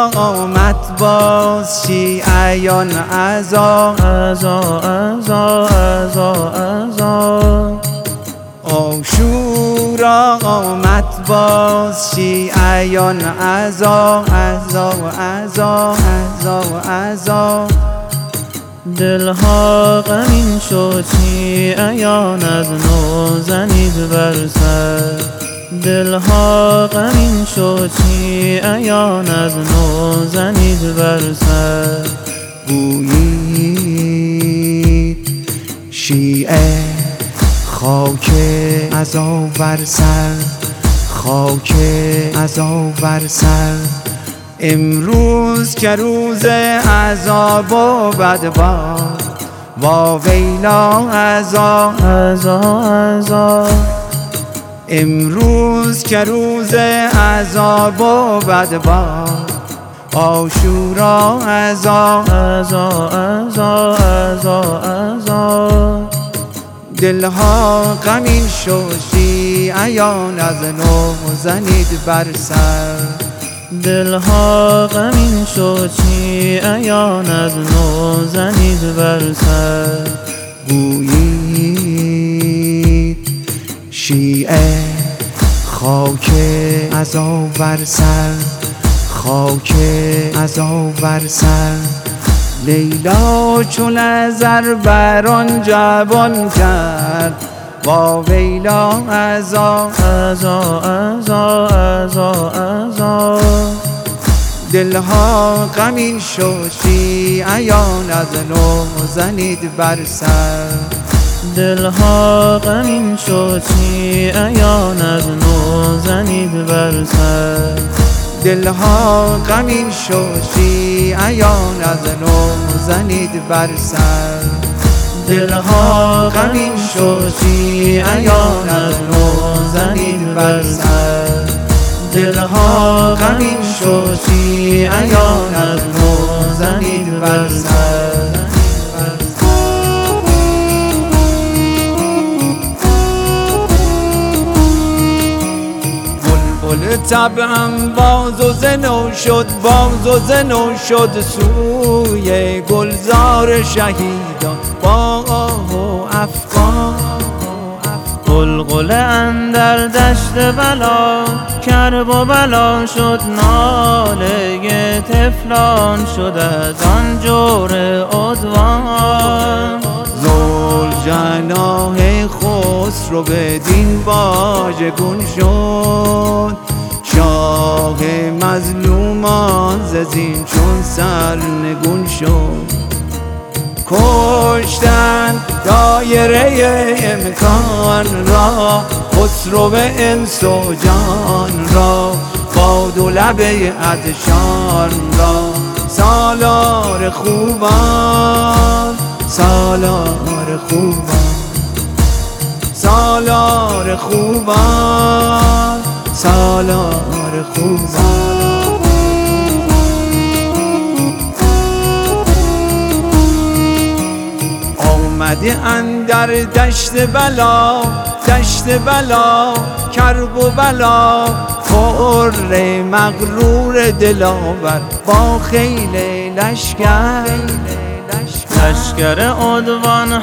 عاشورا آمد باز شیعیان عزا عاشورا آمد باز شیعیان عزا دلها غمین شد شیعیان از نو زنید بر سر دلها غمین شد شیعیان از نو زنید بر سر گویید شیعه خاک عزا بر سر خاک عزا بر سر امروز که روز عذاب و بدباد وا ویلا عزا امروز که روز عذاب و بدباد عاشورا عزا دلها غمین شد شیعیان از نو زنید بر سر دلها غمین شد شیعیان از نو زنید بر سر گویید شیعه خاک عزا بر سر خاک عزا بر سر لیلا چون نظر بر آن جوان کرد وا ویلا عزا دلها غمین شد شیعیان از نو زنید بر سر دلها غمین شد شیعیان از نو زنید بر سر دلها غمین شد شیعیان از نو زنید بر سر دلها غمین شد شیعیان از نو زنید بر سر دلها غمین شد شیعیان از نو زنید بر سر بلبل طبعم باز و زنو شد باز و زنو شد سوی گلزار شهیدان با آه و افغان غلغله اندر دشت بلا کرب و بلا شد ناله طفلان شد از آن جور عدوان ذوالجناح خسرو بدین واژگون شد شاه مظلومان ز زین چون سرنگون شد کشتن دایره امکان را خسرو انس و جان را باد و لب عطشان را سالار خوبان سالار خوبان سالار خوبان سالار خوبان آمده اندر دشت بلا کرب و بلا پر مغرور دلاور با خیل لشکر لشکر عدوان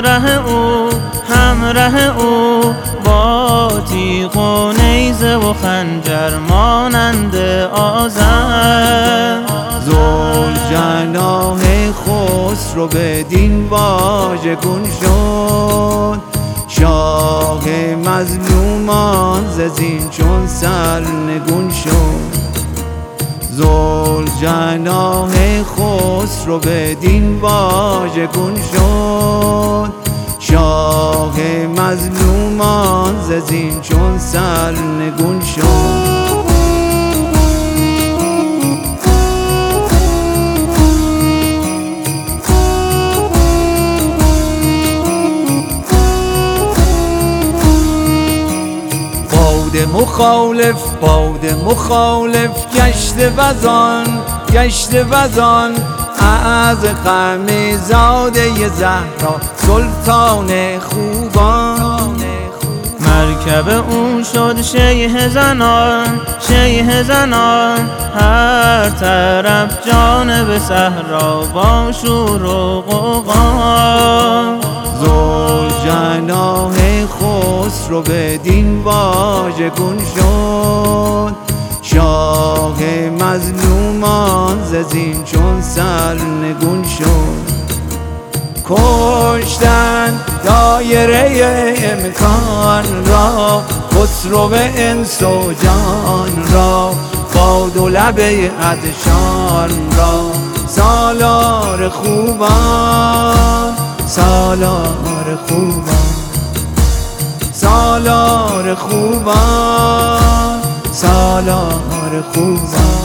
همراه او با تیغ و نیزه و خنجر مانند آذر ذوالجناح خسرو بدین واژگون شد شاه مظلومان ز زین چون سرنگون شد ذوالجناح خسرو بدین واژگون شد شاه مظلومان ز زین چون سرنگون شد باد مخالف گشت وزان از غم زاده زهرا سلطان خوبان مرکب او شد شیه زنان، شیه زنان، هر طرف جانب صحرا با شور و غوغا. ذوالجناح خسرو بدین واژگون شد، شاه مظلومان ز زین چون سرنگون شد. کشتن دایره امکان را، خسرو انس و جان را، باد و لب عطشان را. سالار خوبان، سالار خوبان، سالار خوبان، سالار خوبان.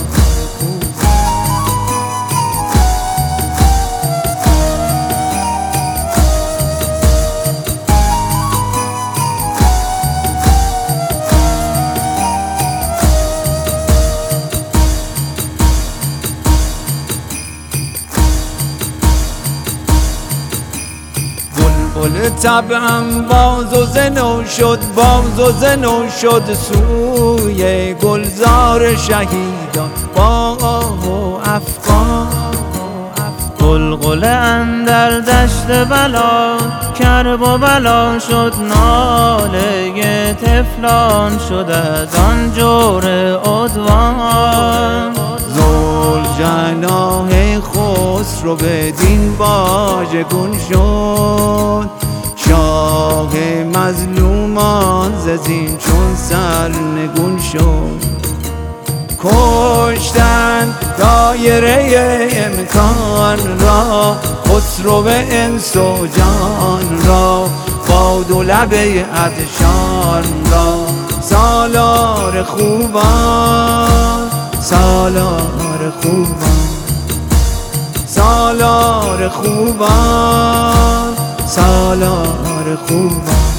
بلبل طبعم باز و زنو شد، باز و زنو شد سوی گلزار شهیدان با آه و افغان. غلغله اندر دشت بلا، کرب و بلا شد ناله طفلان، شد از آن جور عدوان. ذوالجناح خسرو بدین واژگون شد، شاه مظلومان ز زین چون سرنگون شد. کشتن دایره امکان را، خسرو انس و جان را، باد و لب عطشان را. سالار خوبان، سالار خوبان، سالار خوبان، سالار خوبان.